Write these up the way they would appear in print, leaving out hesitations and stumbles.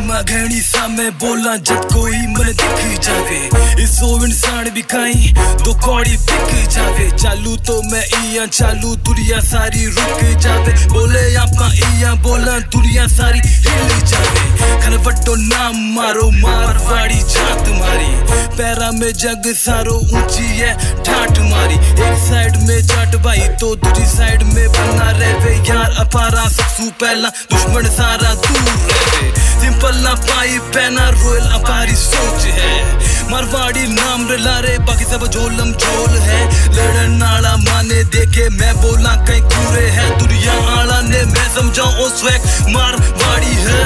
मैं घणी सा मैं बोला जब कोई मन दिख जावे इस ओ इंसान भी कहीं तो कौड़ी बिक जावे चालू तो मैं इया चालू दुनिया सारी रुक जावे बोले आपा इया बोला दुनिया सारी हिल जावे खन वड्डो नाम मारो मारवाड़ी जात मारी पैरा में जग सारो ऊंची है ठाट मारी एक साइड में जाट भाई तो दूसरी साइड में बना रहे यार अपारा सबसे पहला दुश्मन सारा दूर रहे सिंपल ना पाई पहना रोयल अपारी सोच है मारवाड़ी नाम रला रे बाकी सब झोलम झोल है लड़न नाला माने देखे मैं बोला कहीं पूरे है दुनिया आला ने मैं समझाऊं ओ स्वैग मारवाड़ी है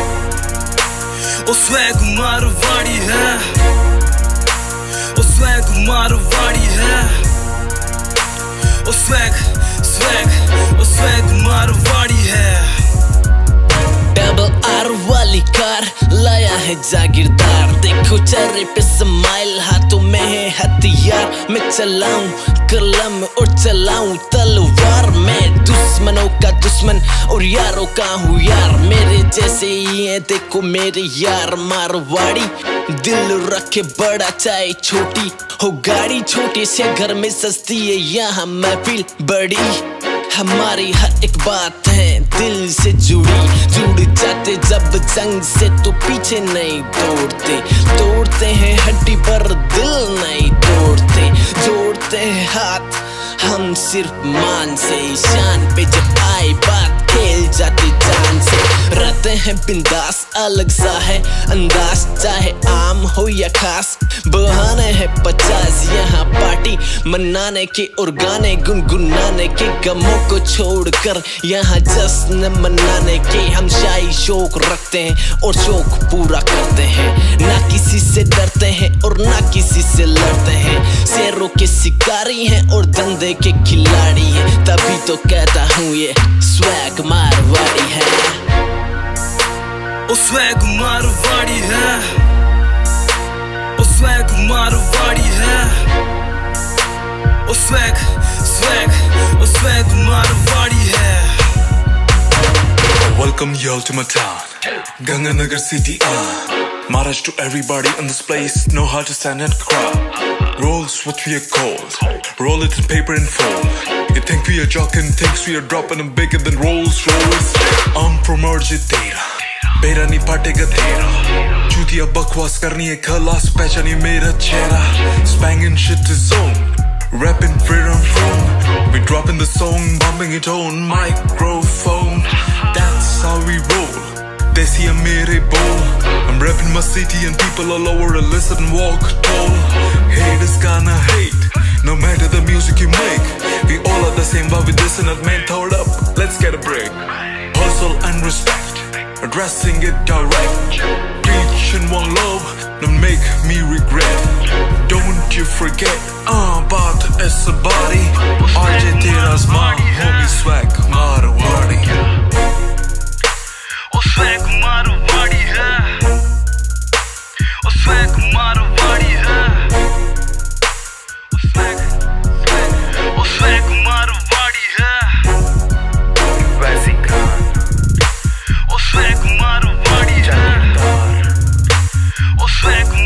ओ स्वैग मारवाड़ी है ओ स्वैग मारवाड़ी है ओ स्वैग स्वैग ओ स्वैग मारवाड़ी है डबल आर वाली कार लाया है जागीरदार देखो चेहरे पे स्माइल हाथों में है हथियार मैं चलाऊं कलम और चलाऊं तलवार मैं दुश्मनों का दुश्मन और यारों का हूँ यार मेरे जैसे ही है देखो मेरे यार मारवाड़ी दिल रखे बड़ा चाहे छोटी हो गाड़ी छोटे से घर में सस्ती है यहाँ महफिल बड़ी हमारी हर एक बात है दिल से जुड़ जाते जब जंग से तो पीछे नहीं तोड़ते हैं हड्डी पर दिल नहीं तोड़ते जोड़ते हैं हाथ हम सिर्फ मान से शान पे जब आए बात खेल जाते जान से रहते हैं बिंदास अलग सा है अंदाज चाहे आम हो या खास बहाने हैं 50 यहाँ पार्टी मनाने के और गाने गुनगुनाने के गमों को छोड़कर यहाँ जश्न मनाने के हम शाही शौक रखते हैं और शौक पूरा करते हैं ना किसी से डरते हैं और ना किसी से लड़ते हैं शेरों के शिकारी हैं और धंधे के खिलाड़ी हैं तभी तो कहता हूँ ये स्वैग मारवाड़ी है ओ स्वैग मारवाड़ी है ओ स्वैग मारवाड़ी है ओ स्वैग स्वैग ओ स्वैग मारवाड़ी है Welcome y'all to my town, Ganganagar city. Maharaj to everybody in this place know how to stand and crowd. Rolls what we are called, roll it in paper and fold. You think we are joking, thinks we are dropping them bigger than Rolls Royce. I'm from Argentina, मेरा नहीं पाटेगा तेरा चूतिया बकवास करनी है खलास पहचानी मेरा चेहरा Spangin' shit is on, rapping freedom from. We dropping the song, bumping it on microphone. That's how we roll. Desi है मेरे bowl. I'm rapping my city and people all over listen and walk tall. Haters gonna hate, no matter the music you make. We all are the same, but we dissing it, man. Hold up, let's get a break. Hustle and respect, addressing it direct. Preaching one love, don't make me regret. Don't you forget, बात ऐसा body. आज तेरा's my homie swag Marwari. ओ swag Marwari है ओ swag Marwari है ओ swag Marwari है वैसी खान ओ स्वैग मारवाड़ी है ओ स्वैग